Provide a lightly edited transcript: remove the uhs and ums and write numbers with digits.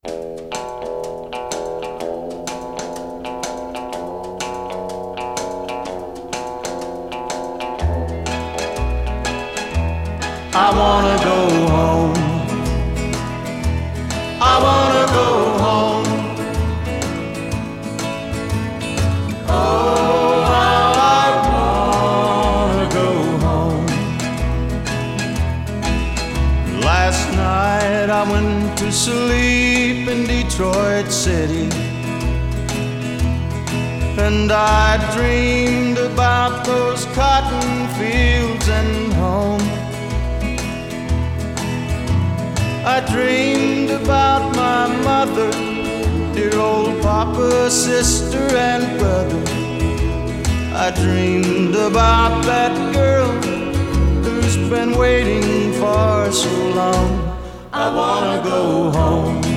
I wanna go home. I wanna go home. Oh, how I wanna go home. Last night I went to sleep in Detroit City, and I dreamed about those cotton fields and home. I dreamed about my mother, dear old papa, sister, and brother. I dreamed about that girl who's been waiting for so long. I wanna go home.